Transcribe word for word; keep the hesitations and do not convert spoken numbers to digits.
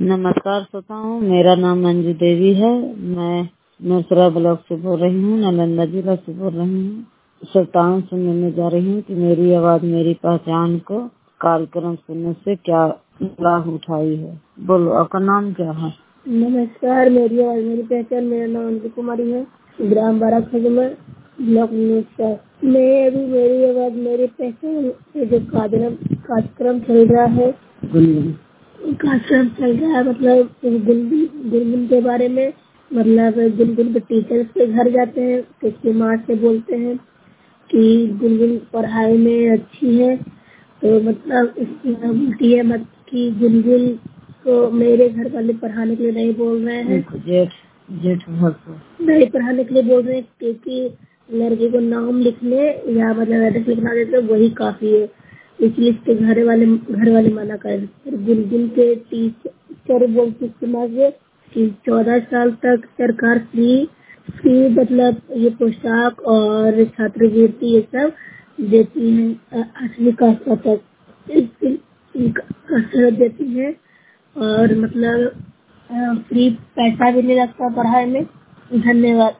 नमस्कार श्रोताओं, मेरा नाम मंजू देवी है। मैं नूरसरा ब्लॉक से बोल रही हूँ, नालंदा जिला से बोल रही हूँ। श्रोताओं सुनने में जा रही हूँ कि मेरी आवाज मेरी पहचान को कार्यक्रम सुनने से क्या लाभ उठाई है। बोलो, आपका नाम क्या है? नमस्कार, मेरी आवाज मेरी पहचान। मेरा नाम अंजू कुमारी है, ग्राम बारा खजमा, ब्लॉक नूरसरा। मैं अभी मेरी आवाज मेरी पहचान जो कार्यक्रम कार्यक्रम चल रहा है कार्यक्रम चल रहा है मतलब गुनगुन गुनगुन के बारे में। मतलब गुनगुन के टीचर्स के घर जाते हैं, उसकी माँ से बोलते हैं कि गुनगुन पढ़ाई में अच्छी है, तो मतलब इसकी बोलती है मत कि गुनगुन को मेरे घर वाले पढ़ाने के लिए नहीं बोल रहे हैं, जेठ जेठ नहीं पढ़ाने के लिए बोल रहे हैं, क्योंकि लड़के को नाम लिखने या मतलब एड्रेस लिखना देते वही काफी है, इसलिए इसके घर वाले घर वाले मना कर। गुनगुन के टीचर बोलती से कि चौदह साल तक सरकार फ्री फ्री मतलब ये पोशाक और छात्रवृत्ति ये सब देती है, आठवीं कक्षा तक कसरत देती है और मतलब फ्री पैसा भी नहीं लगता पढ़ाई में। धन्यवाद।